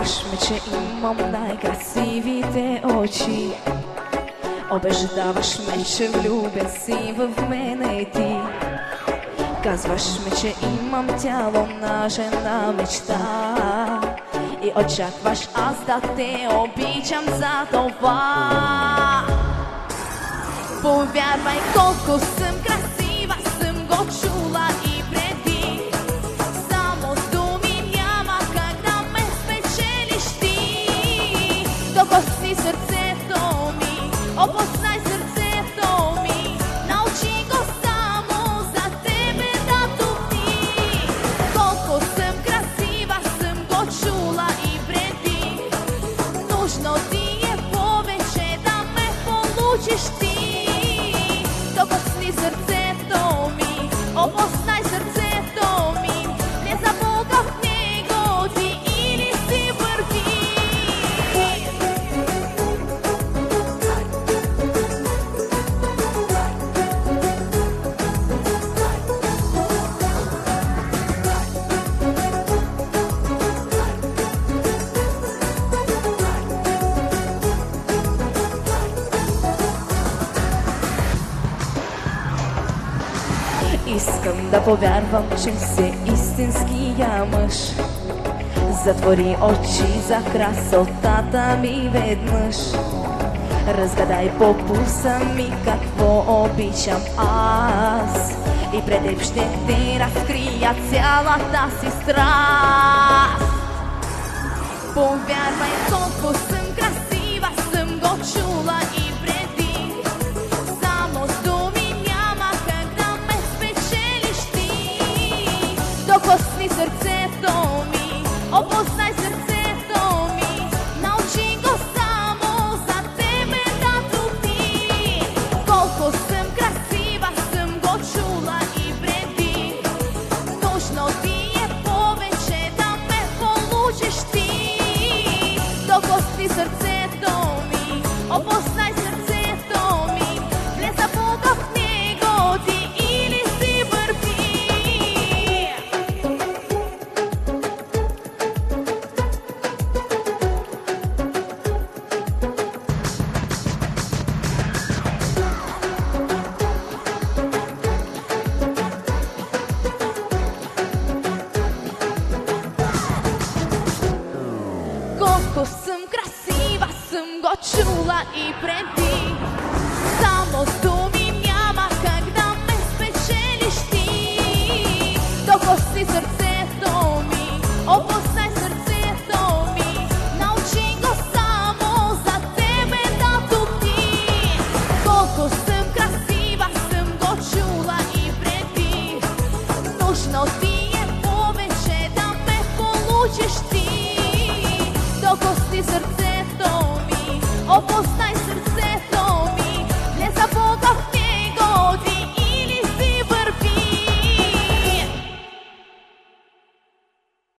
Казваш ми, че имам най-красивите очи. Обеждаваш ме, че влюбен си в мене и ти. Казваш ми, че имам тяло на жена мечта. И очакваш аз да те обичам за това. Повярвай колко съм красива, съм го чула и преди. Само с думи няма как да ме спечелиш ти. Докосни сърцето ми, опознай сърцето ми, научи го само за тебе да топи. Колко съм красива, съм го чула и преди. Нужно ти е повече да ме получиш ти. Докосни сърцето ми, опознай сърцето ми, не забуга в него ти или си върви. Искам да повярвам, че си истинския мъж. Затвори очи за красотата ми веднъж. Разгадай по пулса ми какво обичам аз. И пред теб ще те разкрия цялата си страст. Повярвай колко съм красива, съм го чула и преди. Само с думи няма как да ме спечелиш ти. Докосни сърцето ми, опознай сърцето ми, научи го само за тебе да топи. Колко съм красива, съм го чула и преди. Нужно ти е повече да ме получиш ти. Докосни сърцето ми, опознай сърцето ми, не забуга в него ти или си върви. Колко съм красива, съм го чула и преди. Само с думи няма как да ме спечелиш ти. Докосни сърцето ми,